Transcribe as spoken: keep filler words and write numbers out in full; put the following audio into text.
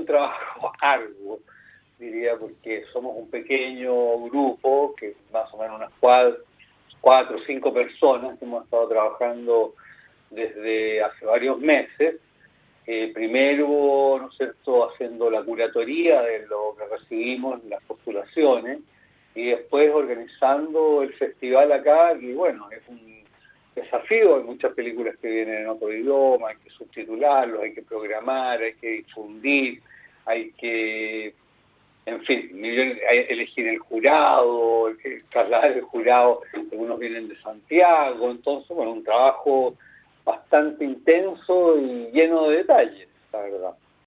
trabajo arduo, diría, porque somos un pequeño grupo, que más o menos unas cuatro, cuatro o cinco personas que hemos estado trabajando desde hace varios meses. Eh, primero, ¿no es cierto?, haciendo la curatoría de lo que recibimos en las postulaciones, y después organizando el festival acá, y bueno, es un desafío, hay muchas películas que vienen en otro idioma, hay que subtitularlos, hay que programar, hay que difundir, hay que, en fin, hay que elegir el jurado, hay que trasladar el jurado, algunos vienen de Santiago, entonces, bueno, un trabajo bastante intenso y lleno de detalles, la verdad.